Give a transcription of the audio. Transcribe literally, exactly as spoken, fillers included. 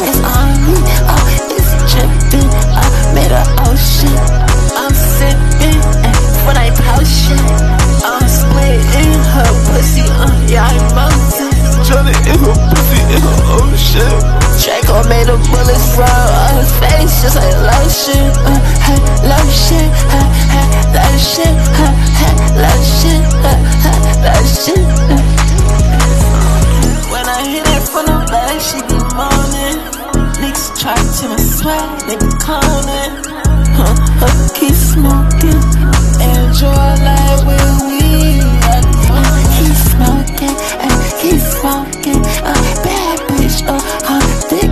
It's on me, oh, it's dripping. I made an ocean. I'm sipping for that potion. I'm splitting her pussy, uh, yeah, I'm melting. Drowning in her pussy in her ocean. Draco made the bullets roll on his face just like lotion. Uh, hey, lotion, hey, hey, lotion, hey, hey, lotion, hey, hey, lotion. Uh. When I hit it from the back, she be moaning. Niggas try to my swag, they be cloning. Huh, huh, keep smoking. Enjoy life with